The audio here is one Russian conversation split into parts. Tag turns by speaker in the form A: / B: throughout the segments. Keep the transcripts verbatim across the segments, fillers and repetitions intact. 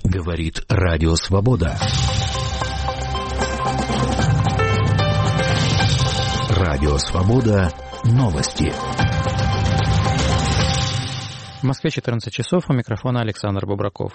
A: Говорит Радио Свобода. Радио Свобода. Новости.
B: В Москве четырнадцать часов, у микрофона Александр Бобраков.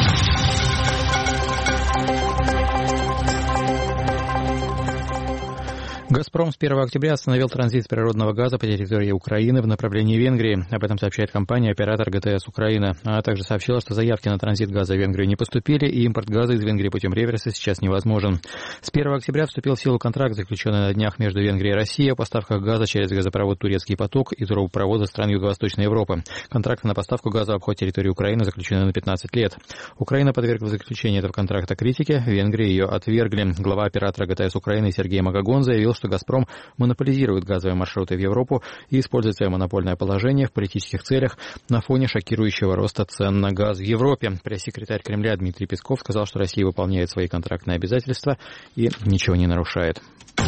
B: «Газпром» с первого октября остановил транзит природного газа по территории Украины в направлении Венгрии. Об этом сообщает компания-оператор ГТС Украина. Она также сообщила, что заявки на транзит газа в Венгрию не поступили, и импорт газа из Венгрии путем реверса сейчас невозможен. С первого октября вступил в силу контракт, заключенный на днях между Венгрией и Россией о поставках газа через газопровод «Турецкий поток» и трубопроводы стран Юго-Восточной Европы. Контракты на поставку газа в обход территории Украины заключены на пятнадцать лет. Украина подвергла заключению этого контракта критике, в Венгрии ее отвергли. Глава оператора ГТС Украины Сергей Магагон заявил, что «Газпром» монополизирует газовые маршруты в Европу и использует свое монопольное положение в политических целях на фоне шокирующего роста цен на газ в Европе. Пресс-секретарь Кремля Дмитрий Песков сказал, что Россия выполняет свои контрактные обязательства и ничего не нарушает.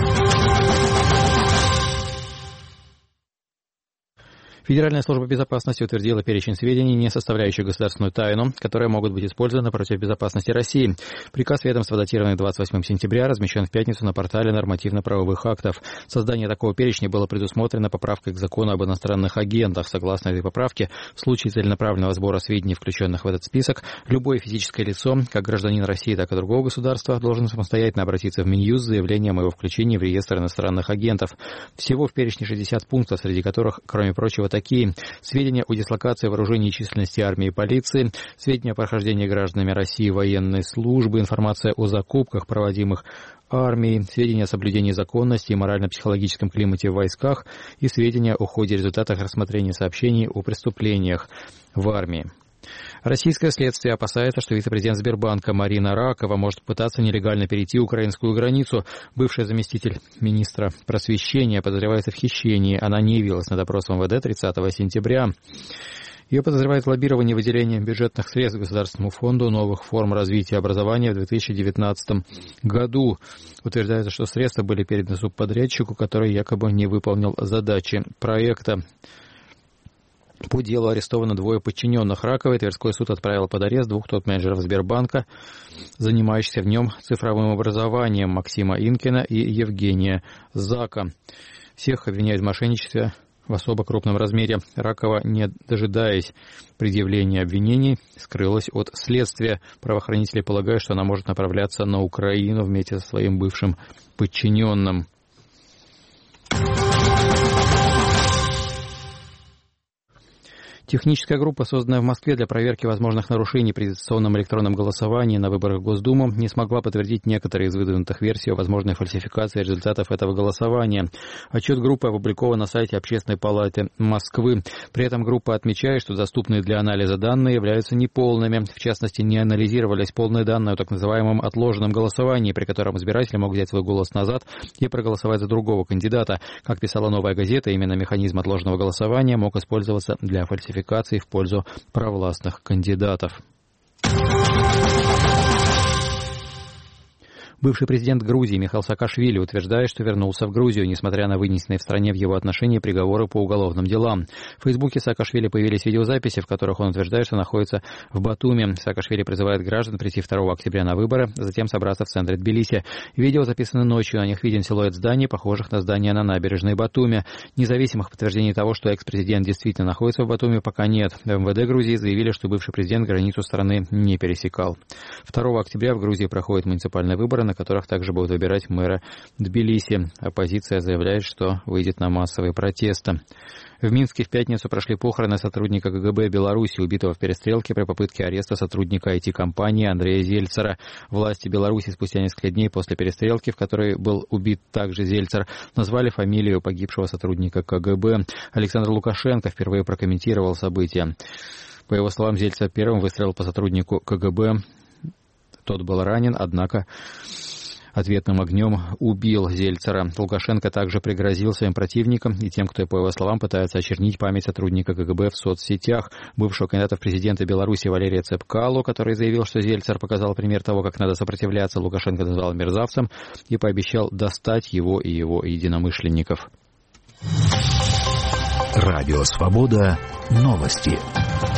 B: Федеральная служба безопасности утвердила перечень сведений, не составляющих государственную тайну, которые могут быть использованы против безопасности России. Приказ ведомства, датированный двадцать восьмого сентября, размещен в пятницу на портале нормативно-правовых актов. Создание такого перечня было предусмотрено поправкой к закону об иностранных агентах. Согласно этой поправке, в случае целенаправленного сбора сведений, включенных в этот список, любое физическое лицо, как гражданин России, так и другого государства, должен самостоятельно обратиться в Минюст с заявлением о его включении в реестр иностранных агентов. Всего в перечне шестьдесят пунктов, среди которых, кроме прочего, такие: сведения о дислокации, вооружении и численности армии и полиции, сведения о прохождении гражданами России военной службы, информация о закупках, проводимых армией, сведения о соблюдении законности и морально-психологическом климате в войсках и сведения о ходе и результатах рассмотрения сообщений о преступлениях в армии. Российское следствие опасается, что вице-президент Сбербанка Марина Ракова может пытаться нелегально перейти украинскую границу. Бывшая заместитель министра просвещения подозревается в хищении. Она не явилась на допрос в МВД тридцатого сентября. Ее подозревают в лоббировании выделения бюджетных средств Государственному фонду новых форм развития образования в две тысячи девятнадцатом году. Утверждается, что средства были переданы субподрядчику, который якобы не выполнил задачи проекта. По делу арестовано двое подчиненных Раковой. Тверской суд отправил под арест двух топ-менеджеров Сбербанка, занимающихся в нем цифровым образованием, Максима Инкина и Евгения Зака. Всех обвиняют в мошенничестве в особо крупном размере. Ракова, не дожидаясь предъявления обвинений, скрылась от следствия. Правоохранители полагают, что она может направляться на Украину вместе со своим бывшим подчиненным. Техническая группа, созданная в Москве для проверки возможных нарушений при дистанционном электронном голосовании на выборах в Госдуму, не смогла подтвердить некоторые из выдвинутых версий о возможной фальсификации результатов этого голосования. Отчет группы опубликован на сайте Общественной палаты Москвы. При этом группа отмечает, что доступные для анализа данные являются неполными. В частности, не анализировались полные данные о так называемом отложенном голосовании, при котором избиратели могут взять свой голос назад и проголосовать за другого кандидата. Как писала «Новая газета», именно механизм отложенного голосования мог использоваться для фальсификации в пользу провластных кандидатов. Бывший президент Грузии Михаил Саакашвили утверждает, что вернулся в Грузию, несмотря на вынесенные в стране в его отношении приговоры по уголовным делам. В Фейсбуке Саакашвили появились видеозаписи, в которых он утверждает, что находится в Батуми. Саакашвили призывает граждан прийти второго октября на выборы, затем собраться в центре Тбилиси. Видео записано ночью, на них виден силуэт зданий, похожих на здания на набережной Батуми. Независимых подтверждений того, что экс-президент действительно находится в Батуми, пока нет. В МВД Грузии заявили, что бывший президент границу страны не пересекал. второго октября в Грузии проходят муниципальные выборы, на которых также будут выбирать мэра Тбилиси. Оппозиция заявляет, что выйдет на массовые протесты. В Минске в пятницу прошли похороны сотрудника КГБ Беларуси, убитого в перестрелке при попытке ареста сотрудника ай ти-компании Андрея Зельцера. Власти Беларуси спустя несколько дней после перестрелки, в которой был убит также Зельцер, назвали фамилию погибшего сотрудника КГБ. Александр Лукашенко впервые прокомментировал события. По его словам, Зельцер первым выстрелил по сотруднику КГБ. Тот был ранен, однако ответным огнем убил Зельцера. Лукашенко также пригрозил своим противникам и тем, кто, по его словам, пытается очернить память сотрудника КГБ в соцсетях. Бывшего кандидата в президенты Беларуси Валерия Цепкало, который заявил, что Зельцер показал пример того, как надо сопротивляться, Лукашенко назвал мерзавцем и пообещал достать его и его единомышленников.
A: Радио Свобода. Новости.